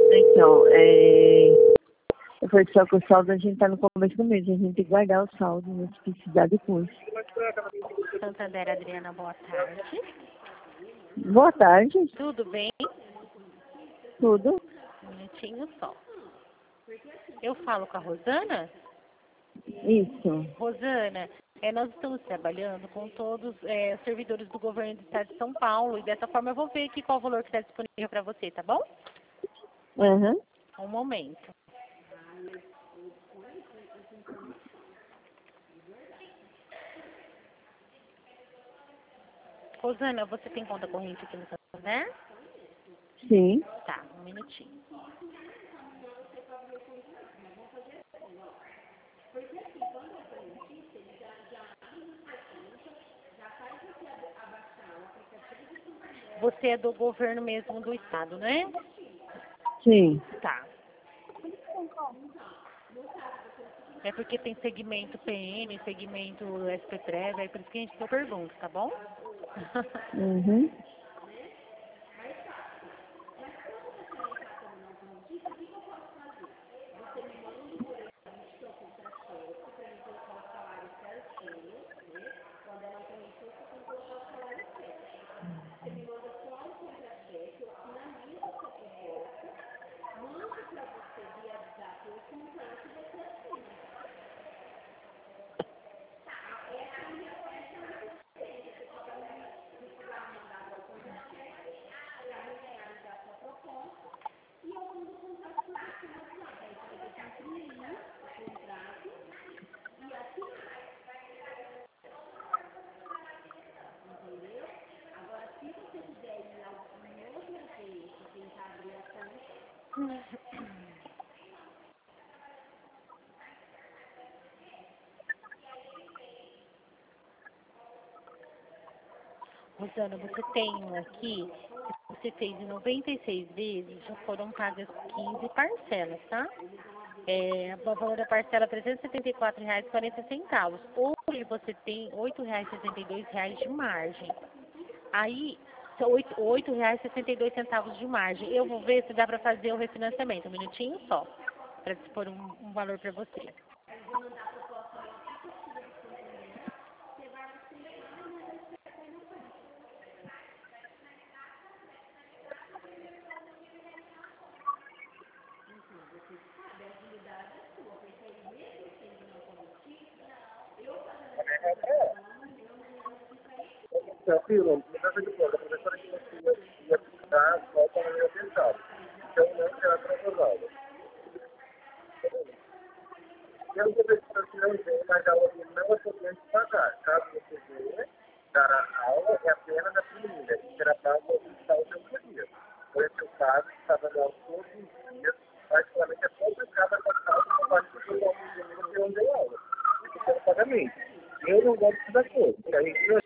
Então, foi só que o saldo a gente tá no começo do mês, a gente tem que guardar o saldo, né, se precisar depois. Santander, Adriana, boa tarde. Boa tarde, Tudo bem? tudo? Um minutinho só. Eu falo com a Rosana? Isso. Rosana, nós estamos trabalhando com todos os servidores do governo do estado de São Paulo e dessa forma eu vou ver aqui qual o valor que está disponível para você, tá bom? Uhum. Um momento. Rosana, você tem conta corrente aqui no Santander? Sim. Tá, um minutinho. Você é do governo mesmo do estado, né? Sim. Tá. É porque tem segmento PM, segmento SPTREV, é por isso que a gente pergunta, tá bom? Uhum. Rosana, você tem um aqui, que você fez em 96 vezes, já foram pagas 15 parcelas, tá? O valor da parcela é R$ 374,40. Hoje você tem R$ 8,62 de margem. Aí, são R$ 8,62 de margem. Eu vou ver se dá para fazer o refinanciamento, um minutinho só, para dispor um valor para você. Tranquilo, mudança de plano. A professora que ia ficar só para o atenção. Então, não será transformado. Eu vou ver se você não vem, mas a aula não é somente pagar. Caso você venha, dar a aula é apenas a primeira, e será pago ao final do seu dia. Foi o seu caso, que estava dando todos os dias, particularmente é complicado a passar uma parte do seu aluno que não deu aula. Isso é o pagamento. Eu não gosto dessa coisa.